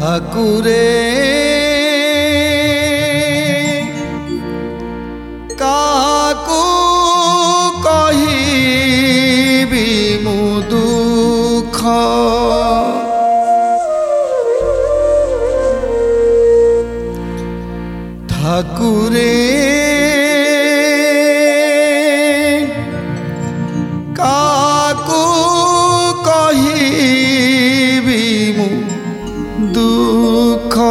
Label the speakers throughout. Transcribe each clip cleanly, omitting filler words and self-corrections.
Speaker 1: ठाकुरे काकू कहिबी मु दुख ठाकुरे काकू कहिबी मु दुख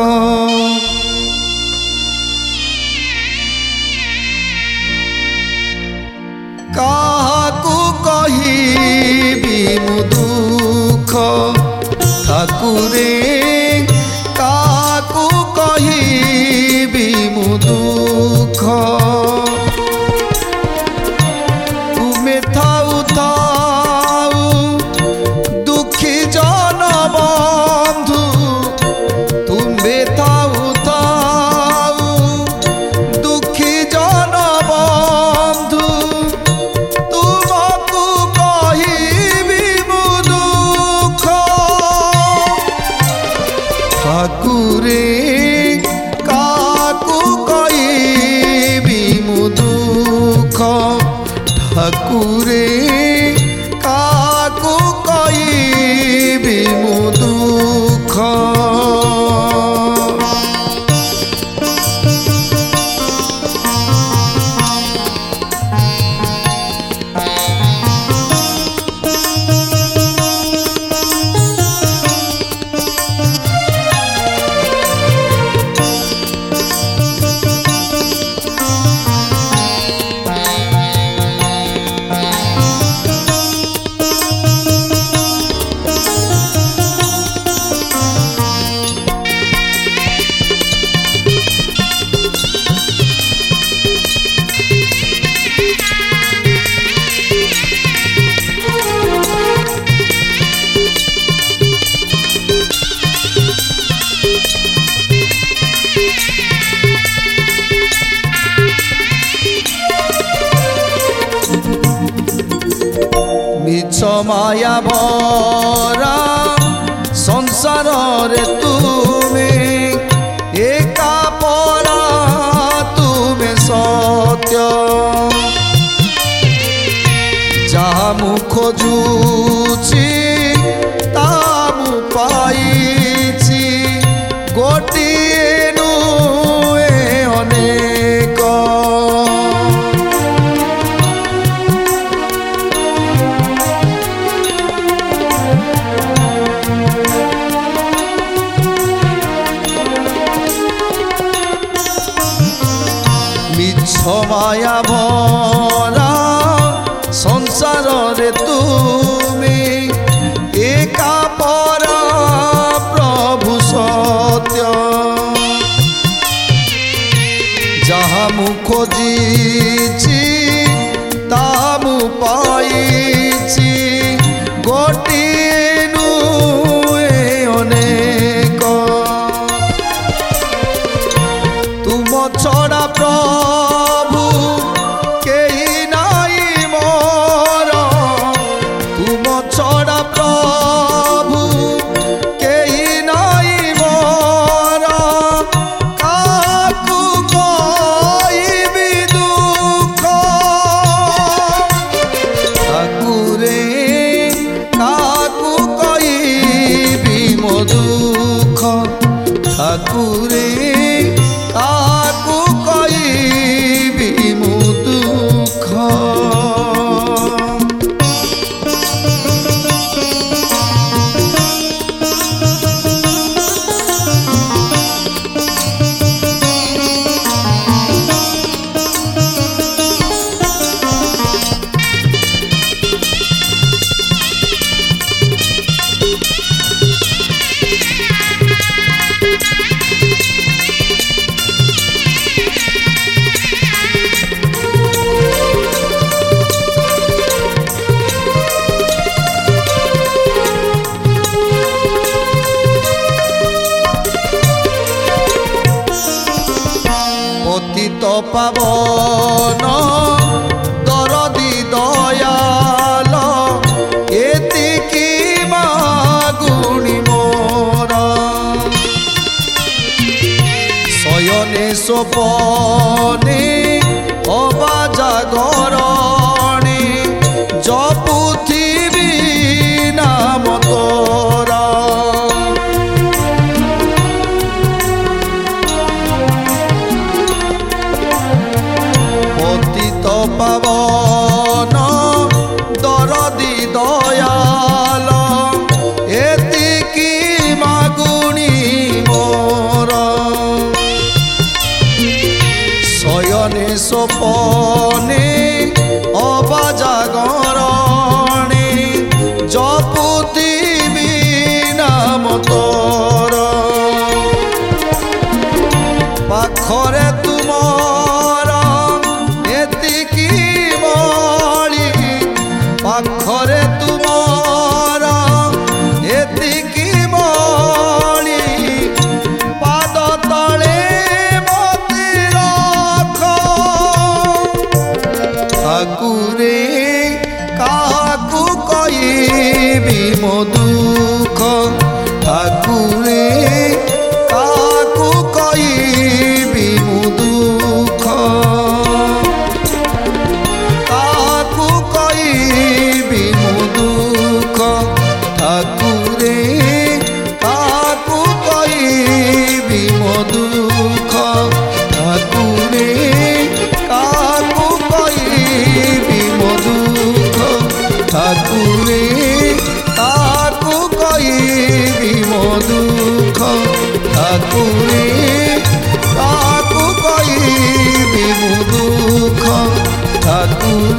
Speaker 1: काकू कहिबी मु दुख ठाकुरे काकू कहिबी मु दुख तुमे थाउ थाउ दुखी जन बंधु तुमे थाउ थाउ दुखी जन बंधु तुमको कहिबी मु दुख ठाकुरे काकू कहिबी मु दुख ठाकुरे काकू कहिबी मु दुख मिछ माया भरा संसार रे तुमे एका परा तुमे सत्य जहा मु खोजुची ता मु पाइची गोटिए नुए अनेक मिछ माया भरा संसार रे तुमे एका परा प्रभु सत्य जहा मु खोजिची ता मु पाइची गोटिए नुए अनेक तुम छड़ा प्रभु केही नाई मोर तुम छड़ा प्रभु केही नाई मोर काकू कहिबी दुख ठाकुरे काकू कहिबी मो दुख ठाकुरे काकू कहिबी मु दुख पतित पावन दरदी दयाल एतिकी मागुणी मोर ସପନେ ଅବା ଜାଗରଣେ ଜପୁଥିବି ନାମ ତୋର। ପତିତ ପାବନ ଦରଦି ଦୟାଲ ଏତିକି ମାଗୁଣି ମୋର। ଶୟନେ ସପନେ ଅବା ଜାଗରଣେ ଜପୁଥିବି ନାମ ତୋର। ପାଖରେ ତୁମର ଏତିକି ବଳି ପାଖରେ ତୁମର ଏତିକି ବଳି ପାଦ ତଳେ ମତେ ରଖ। ଠାକୁରେ କାହାକୁ କହିବି ମୋ ଦୁଃଖ ଠାକୁରେ କାହାକୁ କହିବି ମୋ ଦୁଃଖ। କାହାକୁ କହିବି ମୋ ଦୁଃଖ ଠାକୁରେ କାହାକୁ କହିବି ମୋ ଦୁଃଖ ଠାକୁରେ କାହାକୁ କହିବି ମୋ ଦୁଃଖ ଠାକୁରେ କାହାକୁ କହିବି ମୋ ଦୁଃଖ ଠାକୁରେ କାହାକୁ କହିବି ମୋ ଦୁଃଖ ଠାକୁରେ